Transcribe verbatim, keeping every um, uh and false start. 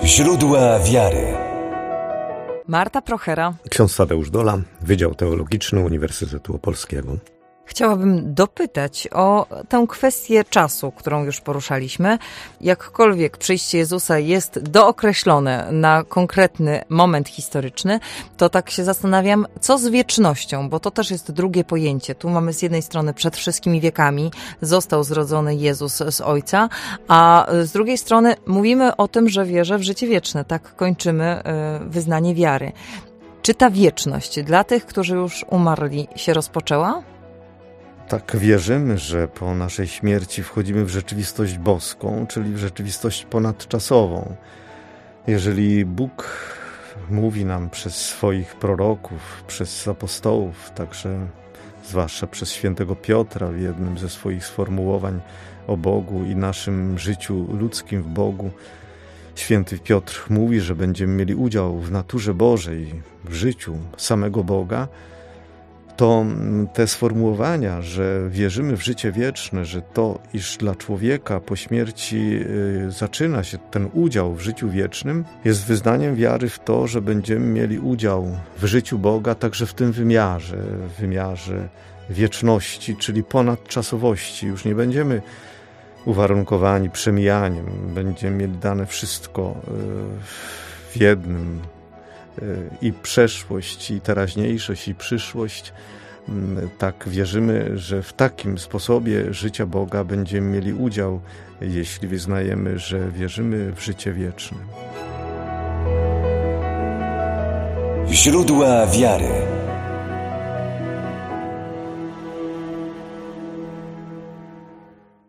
Źródła wiary. Marta Prochera. Ksiądz Tadeusz Dola, Wydział Teologiczny Uniwersytetu Opolskiego. Chciałabym dopytać o tę kwestię czasu, którą już poruszaliśmy. Jakkolwiek przyjście Jezusa jest dookreślone na konkretny moment historyczny, to tak się zastanawiam, co z wiecznością, bo to też jest drugie pojęcie. Tu mamy z jednej strony przed wszystkimi wiekami został zrodzony Jezus z Ojca, a z drugiej strony mówimy o tym, że wierzę w życie wieczne. Tak kończymy wyznanie wiary. Czy ta wieczność dla tych, którzy już umarli, się rozpoczęła? Tak, wierzymy, że po naszej śmierci wchodzimy w rzeczywistość boską, czyli w rzeczywistość ponadczasową. Jeżeli Bóg mówi nam przez swoich proroków, przez apostołów, także zwłaszcza przez świętego Piotra w jednym ze swoich sformułowań o Bogu i naszym życiu ludzkim w Bogu, święty Piotr mówi, że będziemy mieli udział w naturze Bożej, w życiu samego Boga, to te sformułowania, że wierzymy w życie wieczne, że to, iż dla człowieka po śmierci y, zaczyna się ten udział w życiu wiecznym, jest wyznaniem wiary w to, że będziemy mieli udział w życiu Boga także w tym wymiarze, w wymiarze wieczności, czyli ponadczasowości. Już nie będziemy uwarunkowani przemijaniem, będziemy mieli dane wszystko y, w jednym, i przeszłość, i teraźniejszość, i przyszłość. Tak wierzymy, że w takim sposobie życia Boga będziemy mieli udział, jeśli wyznajemy, że wierzymy w życie wieczne. Źródła wiary.